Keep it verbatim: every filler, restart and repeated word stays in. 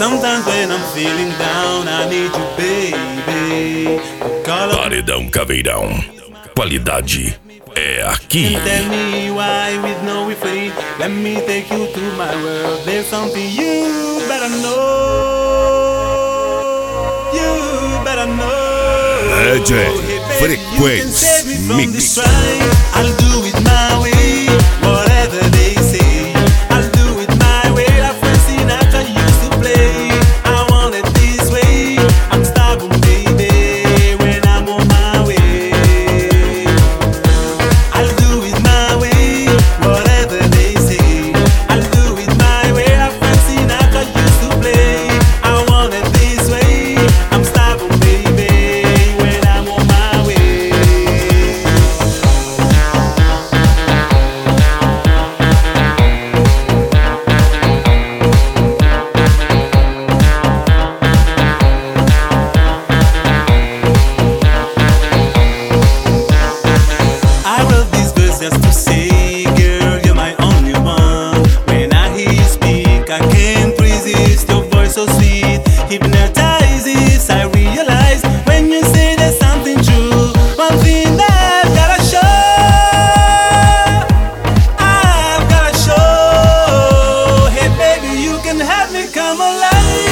Sometimes when I'm feeling down, I need you, baby. The color Paredão Caveirão. Qualidade é aqui. tell me why with no refrain. Let me take you to my world. There's something you better know. You better know. D J Hey, baby, Frequency you can save me from Mix. this strife. I'll do it my way, whatever they say. I'll do it my way, like Frank Sinatra used to play. I want it this way. I'm stubborn, baby, when I'm on my way. I'll do it my way, whatever they say. I'll do it my way, like Frank Sinatra used to play. I want it this way. I'm stubborn, baby, when I'm on my way. I wrote this verse just to say, girl, you're my only one. When I hear you speak, I can't resist. Your voice so sweet, hypnotizes. I realize when you say there's something true. One thing that I've gotta show, I've gotta show. Hey, baby, you can have me come alive.